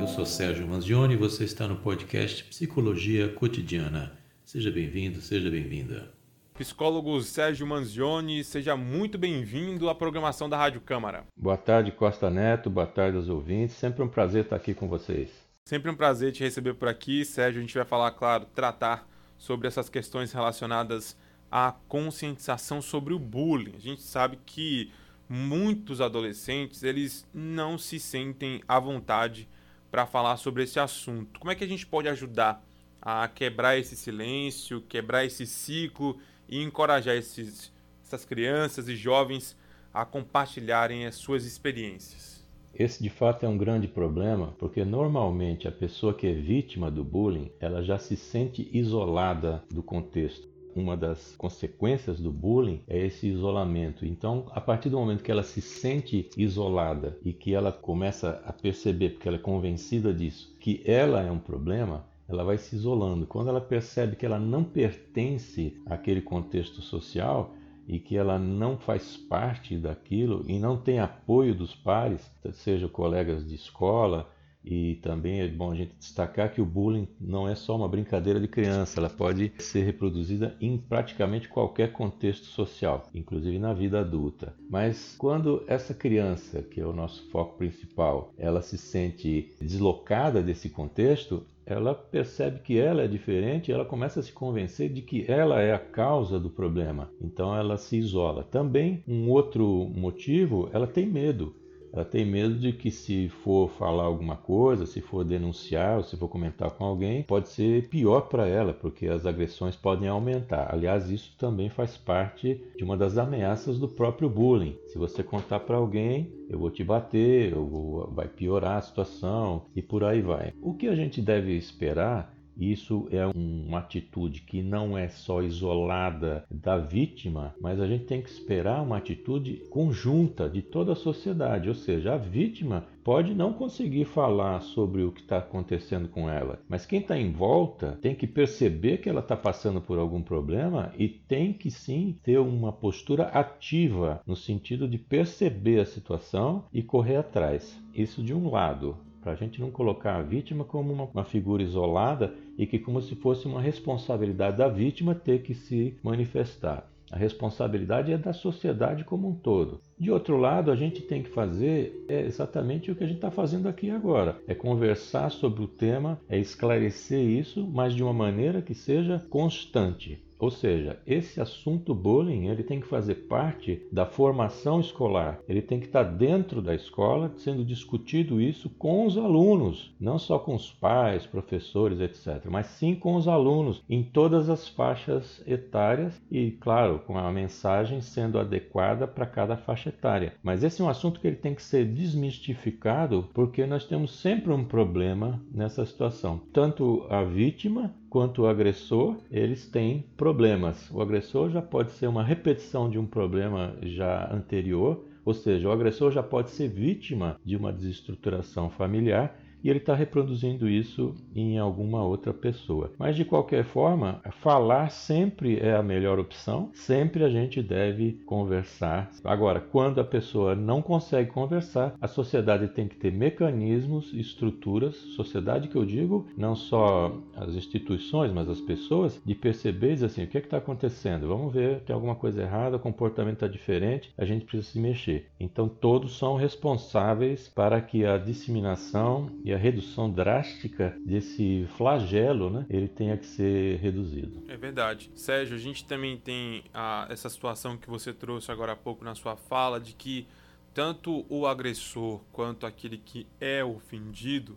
sou Sérgio Manzioni e você está no podcast Psicologia Cotidiana. Seja bem-vindo, seja bem-vinda. Psicólogo Sérgio Manzioni, seja muito bem-vindo à programação da Rádio Câmara. Boa tarde, Costa Neto, boa tarde aos ouvintes, sempre um prazer estar aqui com vocês. Sempre um prazer te receber por aqui, Sérgio. A gente vai falar, claro, tratar sobre essas questões relacionadas à conscientização sobre o bullying. A gente sabe que muitos adolescentes, eles não se sentem à vontade para falar sobre esse assunto. Como é que a gente pode ajudar a quebrar esse silêncio, quebrar esse ciclo e encorajar essas crianças e jovens a compartilharem as suas experiências? Esse de fato é um grande problema, porque normalmente a pessoa que é vítima do bullying, ela já se sente isolada do contexto. Uma das consequências do bullying é esse isolamento. Então, a partir do momento que ela se sente isolada e que ela começa a perceber, porque ela é convencida disso, que ela é um problema, ela vai se isolando. Quando ela percebe que ela não pertence àquele contexto social e que ela não faz parte daquilo e não tem apoio dos pares, sejam colegas de escola, e também é bom a gente destacar que o bullying não é só uma brincadeira de criança, ela pode ser reproduzida em praticamente qualquer contexto social, inclusive na vida adulta. Mas quando essa criança, que é o nosso foco principal, ela se sente deslocada desse contexto, ela percebe que ela é diferente e ela começa a se convencer de que ela é a causa do problema. Então ela se isola. Também um outro motivo, ela tem medo. Ela tem medo de que se for falar alguma coisa, se for denunciar ou se for comentar com alguém, pode ser pior para ela, porque as agressões podem aumentar. Aliás, isso também faz parte de uma das ameaças do próprio bullying. Se você contar para alguém, eu vou te bater, vai piorar a situação e por aí vai. O que a gente deve esperar? Isso é uma atitude que não é só isolada da vítima, mas a gente tem que esperar uma atitude conjunta de toda a sociedade. Ou seja, a vítima pode não conseguir falar sobre o que está acontecendo com ela, mas quem está em volta tem que perceber que ela está passando por algum problema e tem que sim ter uma postura ativa, no sentido de perceber a situação e correr atrás. Isso de um lado, para a gente não colocar a vítima como uma figura isolada e que como se fosse uma responsabilidade da vítima ter que se manifestar. A responsabilidade é da sociedade como um todo. De outro lado, a gente tem que fazer exatamente o que a gente está fazendo aqui agora. É conversar sobre o tema, é esclarecer isso, mas de uma maneira que seja constante. Ou seja, esse assunto bullying ele tem que fazer parte da formação escolar. Ele tem que estar dentro da escola, sendo discutido isso com os alunos, não só com os pais, professores, etc., mas sim com os alunos em todas as faixas etárias e, claro, com a mensagem sendo adequada para cada faixa etária. Mas esse é um assunto que ele tem que ser desmistificado porque nós temos sempre um problema nessa situação. Tanto a vítima quanto o agressor, eles têm problemas. O agressor já pode ser uma repetição de um problema já anterior, ou seja, o agressor já pode ser vítima de uma desestruturação familiar e ele está reproduzindo isso em alguma outra pessoa. Mas de qualquer forma, falar sempre é a melhor opção, sempre a gente deve conversar. Agora, quando a pessoa não consegue conversar, a sociedade tem que ter mecanismos, estruturas, sociedade que eu digo, não só as instituições, mas as pessoas, de perceber e dizer assim, o que está acontecendo? Vamos ver, tem alguma coisa errada, o comportamento está diferente, a gente precisa se mexer. Então todos são responsáveis para que a disseminação e a redução drástica desse flagelo, né, ele tenha que ser reduzido. É verdade. Sérgio, a gente também tem essa situação que você trouxe agora há pouco na sua fala, de que tanto o agressor quanto aquele que é ofendido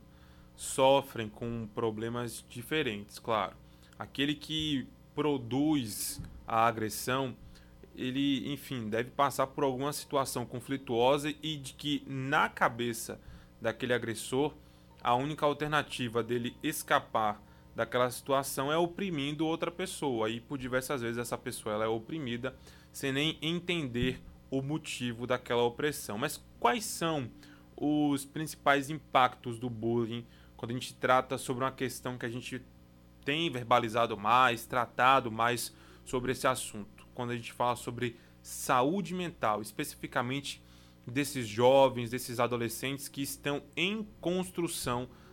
sofrem com problemas diferentes, claro. Aquele que produz a agressão, ele, enfim, deve passar por alguma situação conflituosa e de que na cabeça daquele agressor a única alternativa dele escapar daquela situação é oprimindo outra pessoa. E por diversas vezes essa pessoa ela é oprimida sem nem entender o motivo daquela opressão. Mas quais são os principais impactos do bullying quando a gente trata sobre uma questão que a gente tem verbalizado mais, tratado mais sobre esse assunto? Quando a gente fala sobre saúde mental, especificamente desses jovens, desses adolescentes que estão em construção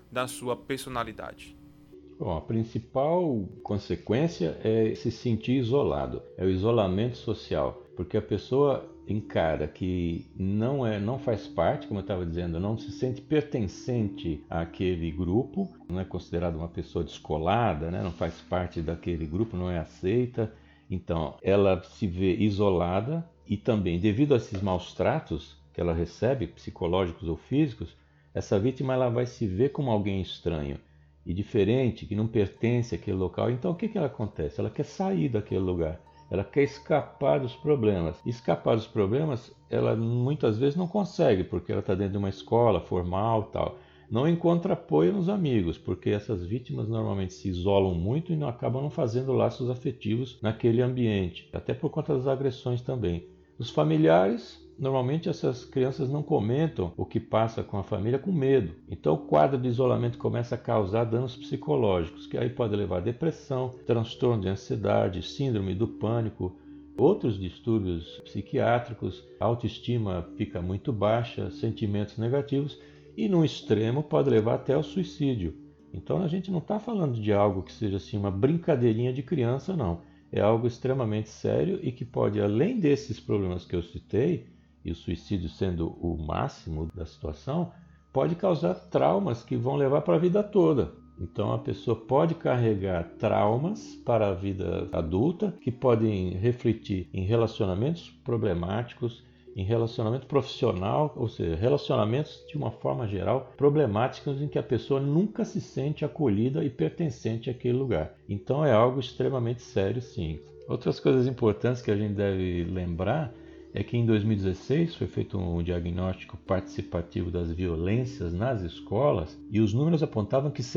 da sua personalidade? Bom, a principal consequência é se sentir isolado, é o isolamento social, porque a pessoa encara que não faz parte, como eu estava dizendo, não se sente pertencente àquele grupo, não é considerada uma pessoa descolada, né? Não faz parte daquele grupo, não é aceita, então ela se vê isolada e também, devido a esses maus tratos que ela recebe, psicológicos ou físicos, essa vítima ela vai se ver como alguém estranho e diferente, que não pertence àquele local. Então o que ela acontece? Ela quer sair daquele lugar, ela quer escapar dos problemas. E escapar dos problemas, ela muitas vezes não consegue, porque ela está dentro de uma escola formal e tal. Não encontra apoio nos amigos, porque essas vítimas normalmente se isolam muito e não acabam não fazendo laços afetivos naquele ambiente, até por conta das agressões também. Os familiares, normalmente essas crianças não comentam o que passa com a família com medo. Então o quadro de isolamento começa a causar danos psicológicos, que aí pode levar a depressão, transtorno de ansiedade, síndrome do pânico, outros distúrbios psiquiátricos, a autoestima fica muito baixa, sentimentos negativos e no extremo pode levar até ao suicídio. Então a gente não está falando de algo que seja assim uma brincadeirinha de criança, não. É algo extremamente sério e que pode, além desses problemas que eu citei, e o suicídio sendo o máximo da situação, pode causar traumas que vão levar para a vida toda. Então a pessoa pode carregar traumas para a vida adulta que podem refletir em relacionamentos problemáticos, em relacionamento profissional, ou seja, relacionamentos de uma forma geral problemáticos em que a pessoa nunca se sente acolhida e pertencente àquele lugar. Então é algo extremamente sério, sim. Outras coisas importantes que a gente deve lembrar é que em 2016 foi feito um diagnóstico participativo das violências nas escolas e os números apontavam que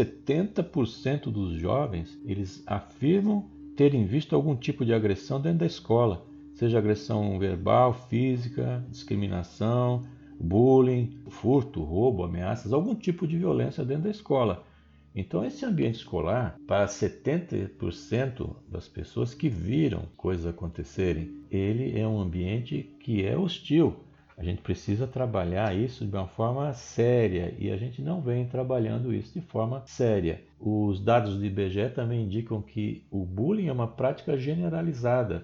70% dos jovens eles afirmam terem visto algum tipo de agressão dentro da escola, seja agressão verbal, física, discriminação, bullying, furto, roubo, ameaças, algum tipo de violência dentro da escola. Então esse ambiente escolar, para 70% das pessoas que viram coisas acontecerem, ele é um ambiente que é hostil. A gente precisa trabalhar isso de uma forma séria e a gente não vem trabalhando isso de forma séria. Os dados do IBGE também indicam que o bullying é uma prática generalizada.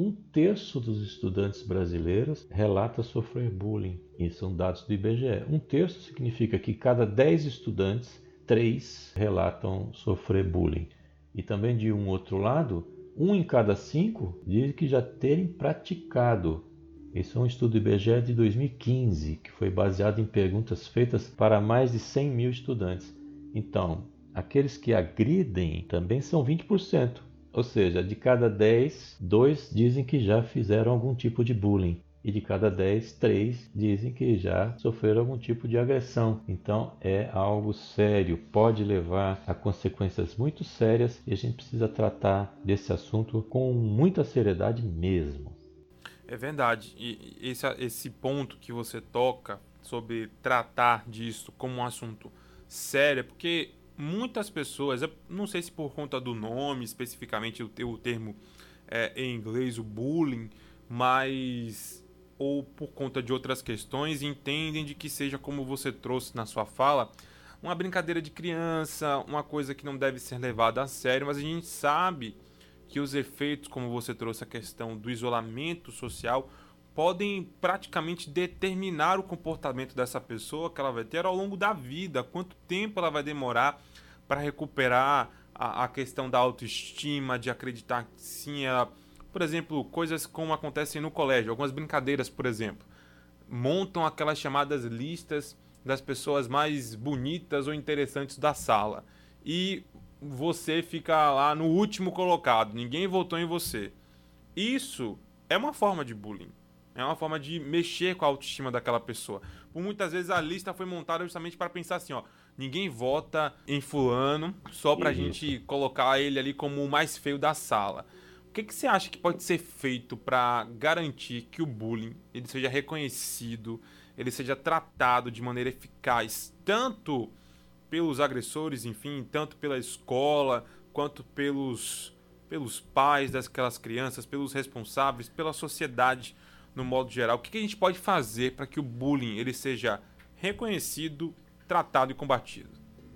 1/3 dos estudantes brasileiros relata sofrer bullying. Isso são dados do IBGE. 1/3 significa que cada 10 estudantes, 3 relatam sofrer bullying. E também de um outro lado, 1 em cada 5 diz que já terem praticado. Esse é um estudo do IBGE de 2015, que foi baseado em perguntas feitas para mais de 100 mil estudantes. Então, aqueles que agridem também são 20%. Ou seja, de cada 10, 2 dizem que já fizeram algum tipo de bullying. E de cada 10, 3 dizem que já sofreram algum tipo de agressão. Então é algo sério, pode levar a consequências muito sérias e a gente precisa tratar desse assunto com muita seriedade mesmo. É verdade. E esse ponto que você toca sobre tratar disso como um assunto sério, porque muitas pessoas, eu não sei se por conta do nome especificamente, o termo em inglês, o bullying, mas ou por conta de outras questões, entendem de que seja, como você trouxe na sua fala, uma brincadeira de criança, uma coisa que não deve ser levada a sério, mas a gente sabe que os efeitos, como você trouxe a questão do isolamento social, podem praticamente determinar o comportamento dessa pessoa que ela vai ter ao longo da vida, quanto tempo ela vai demorar para recuperar a questão da autoestima, de acreditar que sim, ela... Por exemplo, coisas como acontecem no colégio, algumas brincadeiras, por exemplo, montam aquelas chamadas listas das pessoas mais bonitas ou interessantes da sala e você fica lá no último colocado, ninguém votou em você. Isso é uma forma de bullying, é uma forma de mexer com a autoestima daquela pessoa. Por muitas vezes a lista foi montada justamente para pensar assim, ó, ninguém vota em fulano só pra gente colocar ele ali como o mais feio da sala. O que você acha que pode ser feito para garantir que o bullying ele seja reconhecido, ele seja tratado de maneira eficaz, tanto pelos agressores, enfim, tanto pela escola, quanto pelos pais daquelas crianças, pelos responsáveis, pela sociedade no modo geral? O que a gente pode fazer para que o bullying ele seja reconhecido, tratado e combatido?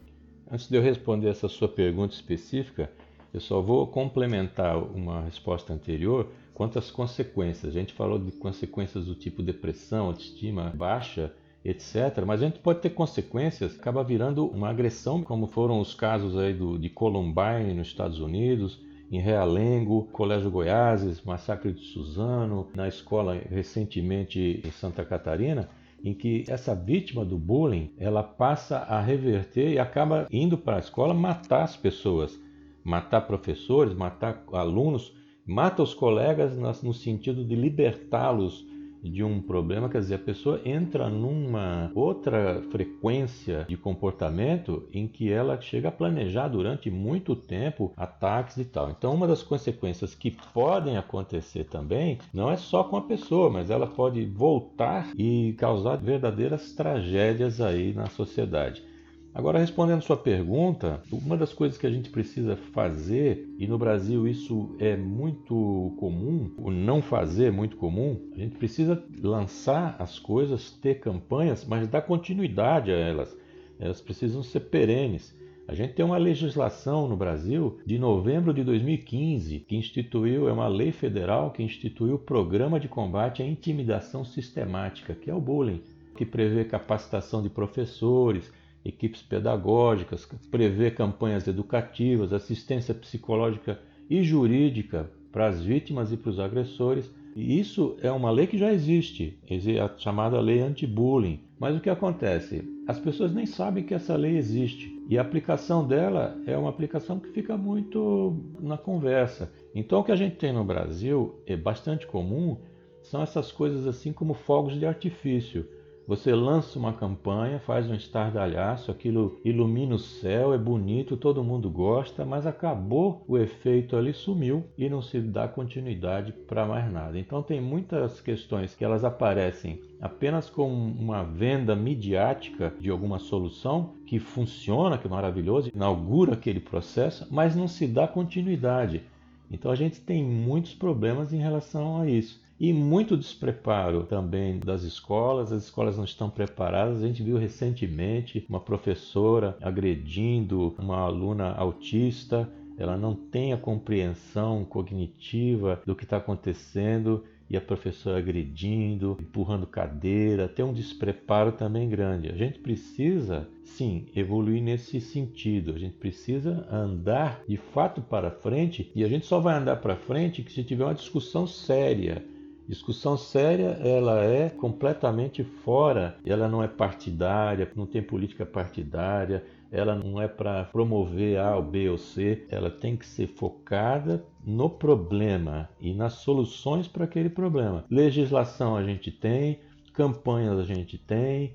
Antes de eu responder essa sua pergunta específica, eu só vou complementar uma resposta anterior quanto às consequências. A gente falou de consequências do tipo depressão, autoestima baixa, etc. Mas a gente pode ter consequências, acaba virando uma agressão, como foram os casos aí de Columbine nos Estados Unidos, em Realengo, Colégio Goiás, Massacre de Suzano, na escola recentemente em Santa Catarina, em que essa vítima do bullying, ela passa a reverter e acaba indo para a escola matar as pessoas, matar professores, matar alunos, mata os colegas no sentido de libertá-los de um problema. Quer dizer, a pessoa entra numa outra frequência de comportamento em que ela chega a planejar durante muito tempo ataques e tal. Então, uma das consequências que podem acontecer também não é só com a pessoa, mas ela pode voltar e causar verdadeiras tragédias aí na sociedade. Agora, respondendo sua pergunta, uma das coisas que a gente precisa fazer, e no Brasil isso é muito comum, o não fazer é muito comum, a gente precisa lançar as coisas, ter campanhas, mas dar continuidade a elas. Elas precisam ser perenes. A gente tem uma legislação no Brasil de novembro de 2015 que instituiu, é uma lei federal que instituiu o Programa de Combate à Intimidação Sistemática, que é o bullying, que prevê capacitação de professores, equipes pedagógicas, prevê campanhas educativas, assistência psicológica e jurídica para as vítimas e para os agressores. E isso é uma lei que já existe, a chamada lei anti-bullying. Mas o que acontece? As pessoas nem sabem que essa lei existe. E a aplicação dela é uma aplicação que fica muito na conversa. Então o que a gente tem no Brasil é bastante comum, são essas coisas assim como fogos de artifício. Você lança uma campanha, faz um estardalhaço, aquilo ilumina o céu, é bonito, todo mundo gosta, mas acabou o efeito ali, sumiu e não se dá continuidade para mais nada. Então tem muitas questões que elas aparecem apenas com uma venda midiática de alguma solução que funciona, que é maravilhoso, inaugura aquele processo, mas não se dá continuidade. Então a gente tem muitos problemas em relação a isso. E muito despreparo também das escolas, as escolas não estão preparadas. A gente viu recentemente uma professora agredindo uma aluna autista, ela não tem a compreensão cognitiva do que está acontecendo e a professora agredindo, empurrando cadeira, tem um despreparo também grande. A gente precisa, sim, evoluir nesse sentido, a gente precisa andar de fato para frente e a gente só vai andar para frente se tiver uma discussão séria. Discussão séria, ela é completamente fora, ela não é partidária, não tem política partidária, ela não é para promover A ou B ou C, ela tem que ser focada no problema e nas soluções para aquele problema. Legislação a gente tem, campanhas a gente tem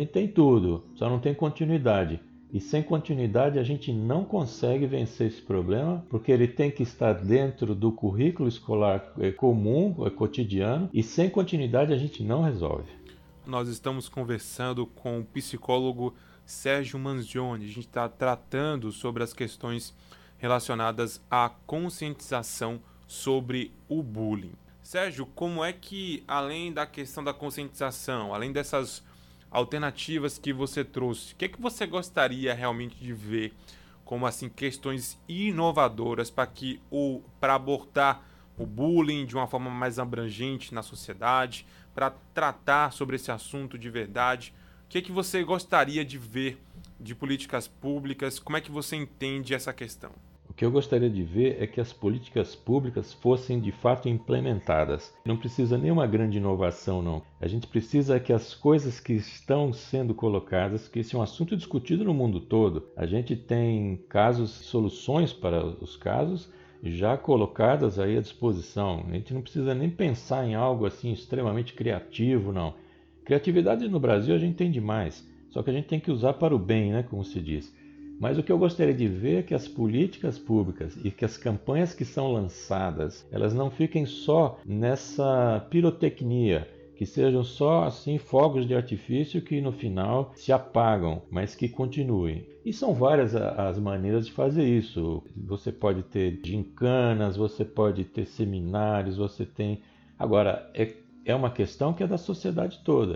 tudo, só não tem continuidade. E sem continuidade a gente não consegue vencer esse problema, porque ele tem que estar dentro do currículo escolar comum, cotidiano, e sem continuidade a gente não resolve. Nós estamos conversando com o psicólogo Sérgio Manzioni. A gente está tratando sobre as questões relacionadas à conscientização sobre o bullying. Sérgio, como é que, além da questão da conscientização, além dessas alternativas que você trouxe, o que é que você gostaria realmente de ver como assim questões inovadoras para abordar o bullying de uma forma mais abrangente na sociedade, para tratar sobre esse assunto de verdade? O que é que você gostaria de ver de políticas públicas? Como é que você entende essa questão? O que eu gostaria de ver é que as políticas públicas fossem de fato implementadas. Não precisa nenhuma grande inovação, não. A gente precisa que as coisas que estão sendo colocadas, que esse é um assunto discutido no mundo todo. A gente tem casos, soluções para os casos já colocadas aí à disposição. A gente não precisa nem pensar em algo assim extremamente criativo, não. Criatividade no Brasil a gente tem demais, só que a gente tem que usar para o bem, né, como se diz. Mas o que eu gostaria de ver é que as políticas públicas e que as campanhas que são lançadas, elas não fiquem só nessa pirotecnia, que sejam só assim fogos de artifício que no final se apagam, mas que continuem. E são várias as maneiras de fazer isso. Você pode ter gincanas, você pode ter seminários, você tem... Agora, é uma questão que é da sociedade toda.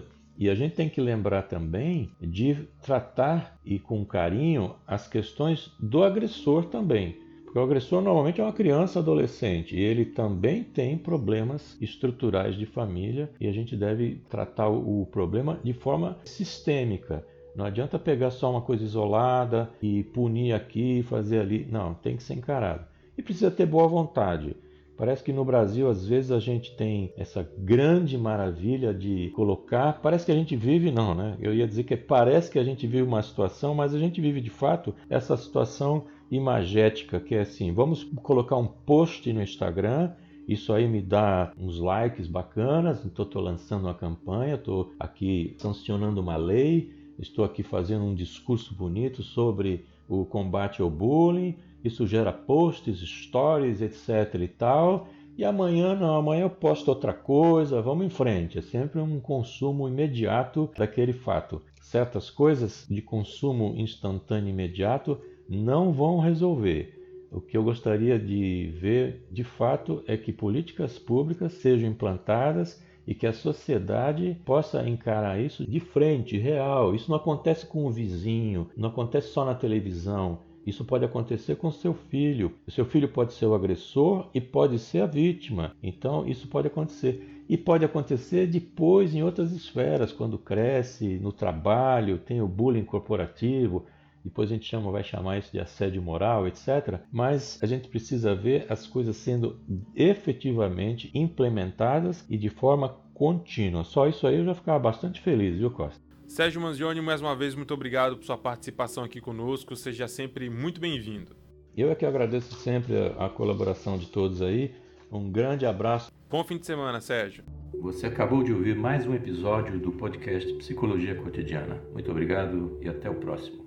E a gente tem que lembrar também de tratar e com carinho as questões do agressor também. Porque o agressor normalmente é uma criança, adolescente, e ele também tem problemas estruturais de família e a gente deve tratar o problema de forma sistêmica. Não adianta pegar só uma coisa isolada e punir aqui e fazer ali. Não, tem que ser encarado. E precisa ter boa vontade. Parece que no Brasil, às vezes, a gente tem essa grande maravilha de colocar... Parece que a gente vive, não, né? Eu ia dizer que parece que a gente vive uma situação, mas a gente vive, de fato, essa situação imagética, que é assim, vamos colocar um post no Instagram, isso aí me dá uns likes bacanas, então estou lançando uma campanha, estou aqui sancionando uma lei, estou aqui fazendo um discurso bonito sobre o combate ao bullying, isso gera posts, stories, etc e tal, e amanhã não, amanhã eu posto outra coisa, vamos em frente, é sempre um consumo imediato daquele fato. Certas coisas de consumo instantâneo imediato não vão resolver. O que eu gostaria de ver, de fato, é que políticas públicas sejam implantadas e que a sociedade possa encarar isso de frente, real. Isso não acontece com o vizinho, não acontece só na televisão. Isso pode acontecer com seu filho. O seu filho pode ser o agressor e pode ser a vítima. Então, isso pode acontecer. E pode acontecer depois em outras esferas, quando cresce, no trabalho, tem o bullying corporativo. Depois a gente vai chamar isso de assédio moral, etc. Mas a gente precisa ver as coisas sendo efetivamente implementadas e de forma contínua. Só isso aí eu já ficava bastante feliz, viu, Costa? Sérgio Manzioni, mais uma vez, muito obrigado por sua participação aqui conosco. Seja sempre muito bem-vindo. Eu é que agradeço sempre a colaboração de todos aí. Um grande abraço. Bom fim de semana, Sérgio. Você acabou de ouvir mais um episódio do podcast Psicologia Cotidiana. Muito obrigado e até o próximo.